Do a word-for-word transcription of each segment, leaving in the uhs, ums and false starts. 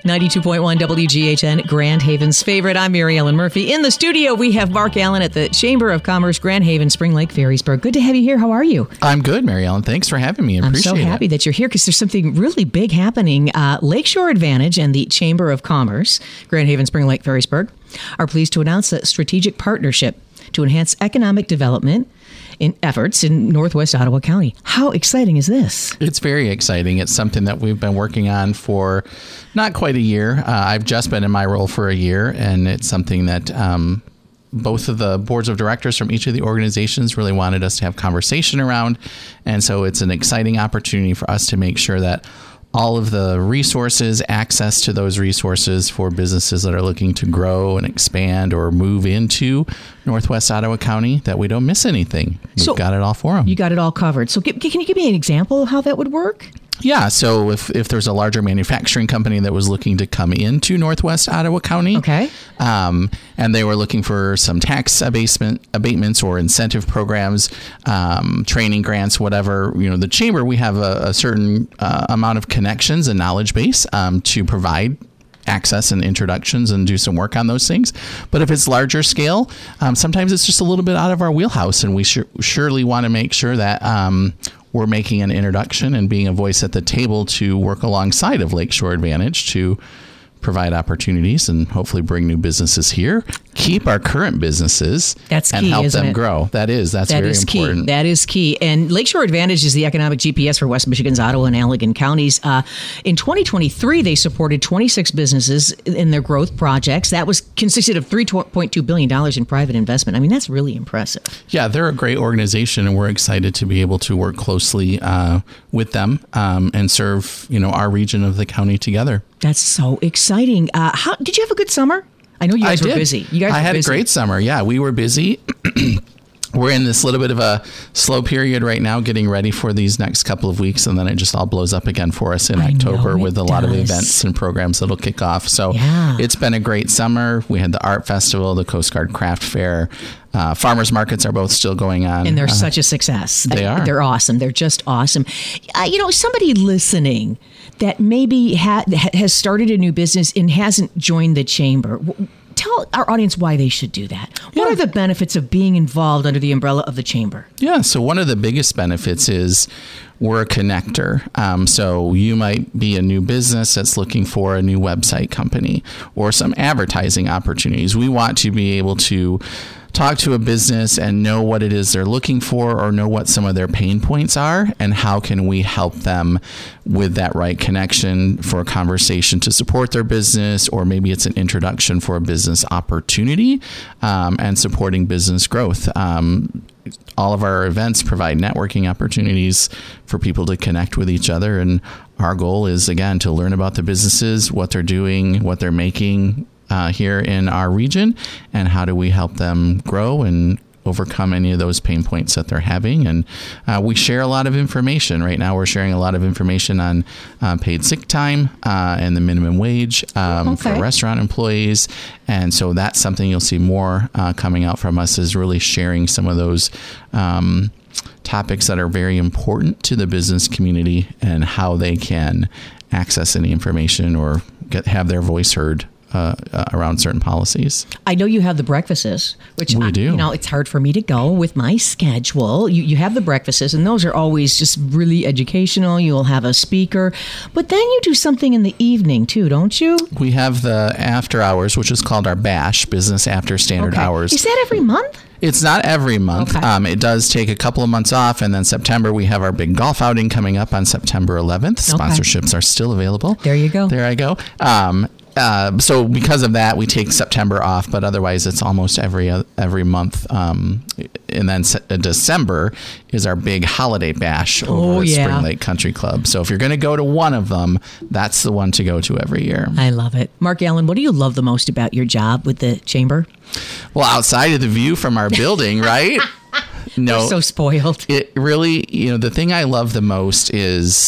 ninety-two point one W G H N, Grand Haven's favorite. I'm Mary Ellen Murphy. In the studio, we have Mark Allen at the Chamber of Commerce, Grand Haven, Spring Lake, Ferrysburg. Good to have you here. How are you? I'm good, Mary Ellen. Thanks for having me. I appreciate I'm so happy it. that you're here because there's something really big happening. Uh, Lakeshore Advantage and the Chamber of Commerce, Grand Haven, Spring Lake, Ferrysburg, are pleased to announce a strategic partnership to enhance economic development in efforts in Northwest Ottawa County. How exciting is this? It's very exciting. It's something that we've been working on for not quite a year. Uh, I've just been in my role for a year, and it's something that um, both of the boards of directors from each of the organizations really wanted us to have conversation around. And so it's an exciting opportunity for us to make sure that all of the resources, access to those resources for businesses that are looking to grow and expand or move into Northwest Ottawa County, that we don't miss anything. We've So, got it all for them. You got it all covered. So can you give me an example of how that would work? Yeah. So if, if there's a larger manufacturing company that was looking to come into Northwest Ottawa County, Okay. um, and they were looking for some tax abatement, abatements or incentive programs, um, training grants, whatever, you know, the chamber, we have a, a certain uh, amount of connections and knowledge base um, to provide access and introductions and do some work on those things. But if it's larger scale, um, sometimes it's just a little bit out of our wheelhouse, and we sh- surely want to make sure that um, we're making an introduction and being a voice at the table to work alongside of Lakeshore Advantage to provide opportunities and hopefully bring new businesses here, keep our current businesses, That's and key, help isn't them it? grow. That is, that's That very is important. key. That is key. And Lakeshore Advantage is the economic G P S for West Michigan's Ottawa and Allegan counties. Uh, in twenty twenty-three, they supported twenty-six businesses in their growth projects. That was consisted of three point two billion dollars in private investment. I mean, that's really impressive. Yeah, they're a great organization, and we're excited to be able to work closely uh, with them um, and serve, you know, our region of the county together. That's so exciting. Uh, how did you have a good summer? I know you guys I were did. busy. You guys I were had busy. a great summer. Yeah, we were busy. We're in this little bit of a slow period right now, getting ready for these next couple of weeks, and then it just all blows up again for us in I October know with it a lot of does. events and programs that'll kick off. So Yeah. it's been a great summer. We had the art festival, the Coast Guard Craft Fair. Uh, farmers markets are both still going on. And they're Uh, such a success. they I- are. They're awesome. They're just awesome. Uh, you know, somebody listening that maybe ha- has started a new business and hasn't joined the chamber, w- tell our audience why they should do that. What Yeah. are the benefits of being involved under the umbrella of the chamber? Yeah, so one of the biggest benefits is we're a connector. Um, so you might be a new business that's looking for a new website company or some advertising opportunities. We want to be able to talk to a business and know what it is they're looking for, or know what some of their pain points are, and how can we help them with that right connection for a conversation to support their business, or maybe it's an introduction for a business opportunity, um, and supporting business growth. Um, all of our events provide networking opportunities for people to connect with each other, and our goal is, again, to learn about the businesses, what they're doing, what they're making Uh, here in our region, and how do we help them grow and overcome any of those pain points that they're having. And uh, we share a lot of information. Right now we're sharing a lot of information on uh, paid sick time uh, and the minimum wage um, Okay. for restaurant employees. And so that's something you'll see more uh, coming out from us, is really sharing some of those um, topics that are very important to the business community and how they can access any information or get have their voice heard Uh, uh, around certain policies. I know you have the breakfasts, which We I, do. You know, it's hard for me to go with my schedule. You you have the breakfasts, and those are always just really educational. You'll have a speaker, but then you do something in the evening too, don't you? We have the after hours, which is called our BASH, Business After Standard Okay. Hours. Is that every month? It's not every month. Okay. Um, it does take a couple of months off, and then September we have our big golf outing coming up on September eleventh. Okay. Sponsorships are still available. There you go. There I go. Um, uh, so because of that, we take September off, but otherwise it's almost every uh, every month. Um, and then se- uh, December is our big holiday bash over Oh, at yeah. Spring Lake Country Club. So if you're going to go to one of them, that's the one to go to every year. I love it. Mark Allen, what do you love the most about your job with the chamber? Well, outside of the view from our building, right? No, We're so spoiled. it really, you know, the thing I love the most is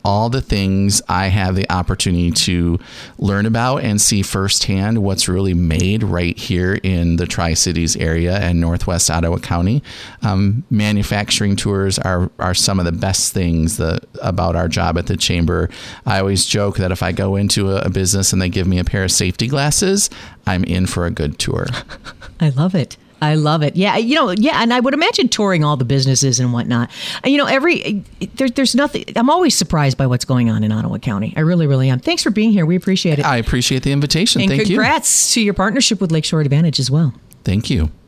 all the things I have the opportunity to learn about and see firsthand what's really made right here in the Tri-Cities area and Northwest Ottawa County. Um, manufacturing tours are, are some of the best things that, about our job at the Chamber. I always joke that if I go into a, a business and they give me a pair of safety glasses, I'm in for a good tour. I love it. I love it. Yeah, you know, yeah, and I would imagine touring all the businesses and whatnot. And, you know, every there, there's nothing. I'm always surprised by what's going on in Ottawa County. I really, really am. Thanks for being here. We appreciate it. I appreciate the invitation. And Thank you. And congrats to your partnership with Lakeshore Advantage as well. Thank you.